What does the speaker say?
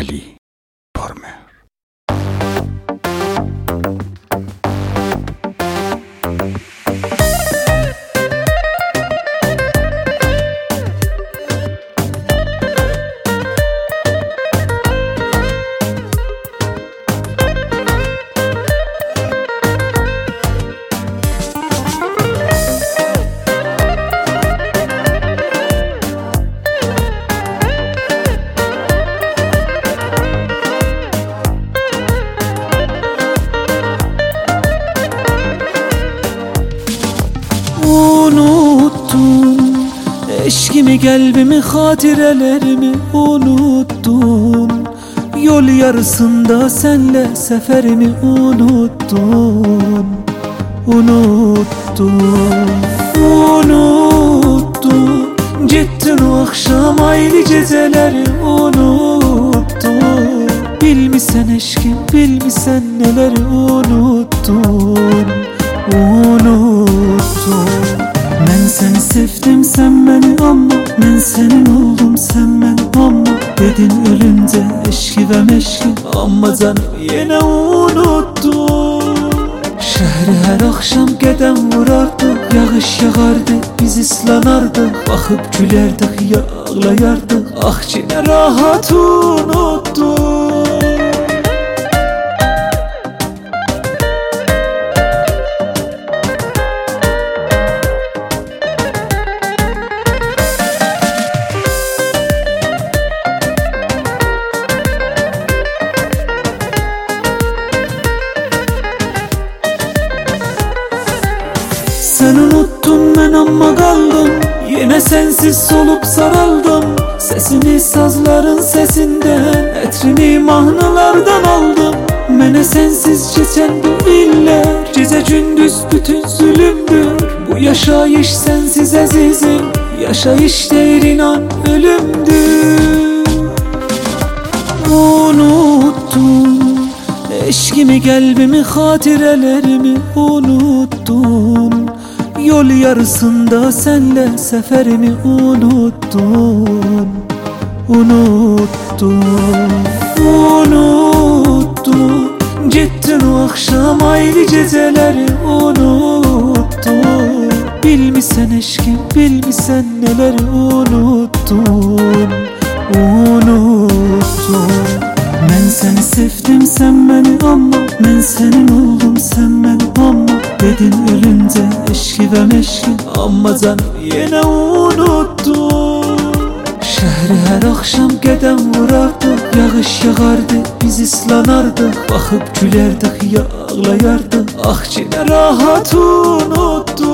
Ali Tormer. Unuttum eşkimi, kalbimi, hatirelerimi unuttum. Yol yarısında senle seferimi unuttum. Unuttum gittin o akşam ayrı geceleri unuttum. Bilmişsen eşkim, bilmişsen neleri unuttum. Ben seni sevdim, sen beni anla. Ben senin oldum, sen beni anla. Dedin ölünce eşki ve meşki, ama canım yine unuttum. Şehri her akşam qədəm vurardık, yağış yağardı, biz ıslanardık. Bakıp gülerdik, ya ağlayardık, ah yine rahat unuttum. Sen unuttun, ben amma kaldım. Yine sensiz solup saraldım. Sesini sazların sesinden, etrini mahnılardan aldım. Mene sensiz geçen bu iller, gece gündüz bütün zulümdür. Bu yaşayış sensiz azizim, yaşayış değil inan ölümdür. Unuttum eşkimi, kalbimi, hatirelerimi unuttum. Yol yarısında senle seferimi unuttum. Gittin o akşam ayrı geceleri unuttum. Bilmişsen eşkim, bilmişsen neleri unuttum. Ben seni sevdim, sen beni anla. Ben senin oldum, sen beni anla. Dedin ölünce eşki ve meşki, ama canım yine unuttum. Şehri her akşam qədəm vurardık, yağış yağardı, biz ıslanardık. Bakıp gülerdik, ya ağlayardık, ah yine rahat unuttum.